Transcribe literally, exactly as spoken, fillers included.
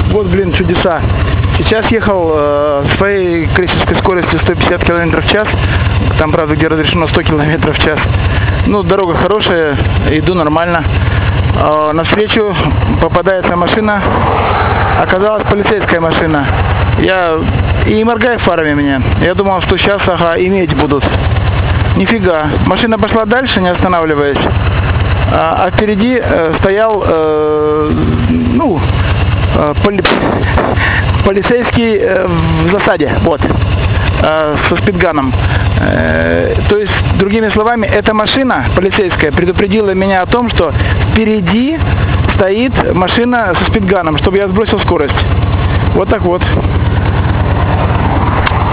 Вот, блин, чудеса. Сейчас ехал э, своей крейсерской скоростью сто пятьдесят километров в час. Там, правда, где разрешено сто километров в час. Ну, дорога хорошая, иду нормально. Э, навстречу попадается машина. Оказалась полицейская машина. Я и моргает фарами меня. Я думал, что сейчас, ага, иметь будут. Нифига. Машина пошла дальше, не останавливаясь. А, а впереди э, стоял, э, ну, э, поли, полицейский э, в засаде, вот, э, со спидганом. Э, то есть, другими словами, эта машина полицейская предупредила меня о том, что впереди стоит машина со спидганом, чтобы я сбросил скорость. Вот так вот.